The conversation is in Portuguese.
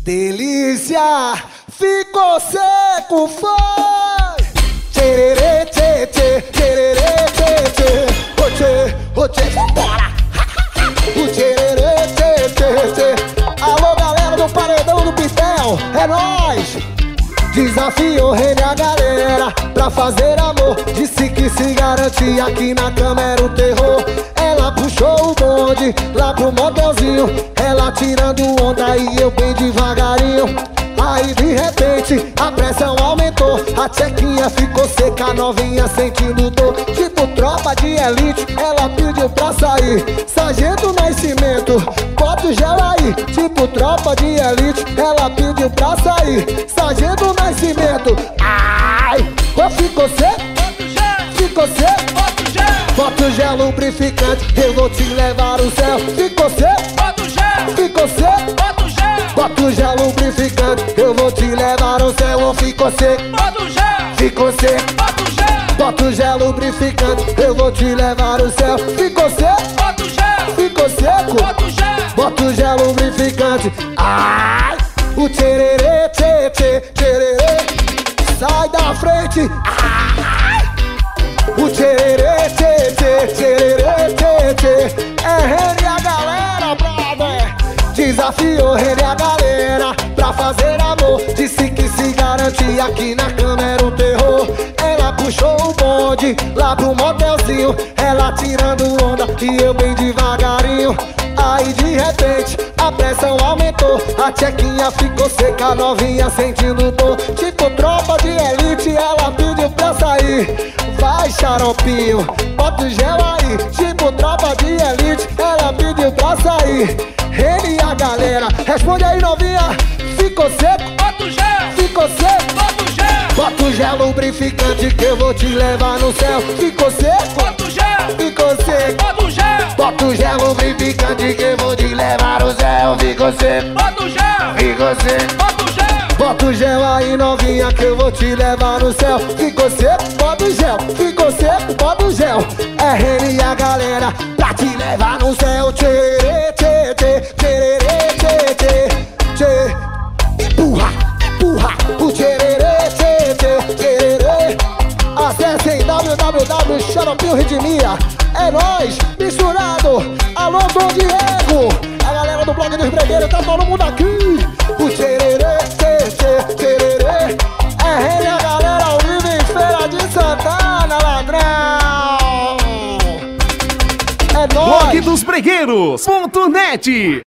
Delícia, ficou seco, foi. Tchererê, tchê, tchê, tchererê, tchê, tchê. Ô tchê, ô tchê, vambora. O tchererê, tchê, tchê, tchê. Alô galera do Paredão do Pitel, é nóis. Desafiou Rene a galera pra fazer amor. Disse que se garantia aqui na cama era o terror. Ela puxou o bonde lá pro motelzinho, ela tirando onda e eu bem devagarinho. Aí de repente a pressão aumentou, a tchequinha ficou seca, a novinha sentindo dor. Tipo tropa de elite, ela pediu pra sair. Sargento Nascimento, bota o gel aí. Tipo tropa de elite, ela pediu pra sair. Sargento Nascimento, ai, ficou seco, ficou seco. Bota o gel lubrificante, eu vou te levar ao céu. Ficou seco, Bota o gel, ficou seco. bota o gel, Bota o gel lubrificante, eu vou te levar ao céu. Ou ficou seco, bota o gel, ficou seco. bota o gel, Bota o gel lubrificante, eu vou te levar ao céu. Ficou seco, bota o gel, ficou seco. bota o gel, Bota o gel lubrificante, ai. O tchererê, tchê, tchê, tchererê. Sai da frente, ai. O tchererê, tchê, tchê, tchererê, tchê, tchê. É Rene a galera, brother. Desafiou Rene a galera pra fazer amor. Disse que se garantia aqui na cama era um terror. Ela puxou o bonde lá pro motelzinho, ela tirando onda e eu bem devagarinho. Aí de repente a pressão aumentou, a tchequinha ficou seca, a novinha sentindo dor. Tipo tropa de elite, ela pediu pra sair. Vai xaropinho, bota o gel aí. Tipo tropa de elite, ela pediu pra sair. Rene e a galera, responde aí novinha. Ficou seco, bota o gel, ficou seco. bota o gel, Bota o gel lubrificante que eu vou te levar no céu. Ficou seco, bota o gel, ficou seco. bota o gel, Bota o gel lubrificante que eu vou te levar no céu. Ficou seco, bota o gel, ficou seco. bota o gel, Bota o gel aí novinha que eu vou te levar no céu. Ficou seco, bota o gel. Ficou seco, bota o gel. É Rene e a galera pra te levar no céu. Tchê, tchê, tchê, tchererê, tchê, tchê, tchê. Empurra, empurra o tchererê, tchê, tchê, tchererê. Acessem www.xaropinho Redimia. É nóis, misturado. Alô, Dom Diego. A galera do blog dos bregueiros, tá todo mundo aqui. O tchererê, tchê, tchê, tchererê. É Rene a galera ao vivo em Feira de Santana, ladrão. É nóis. blogdosbregueiros.net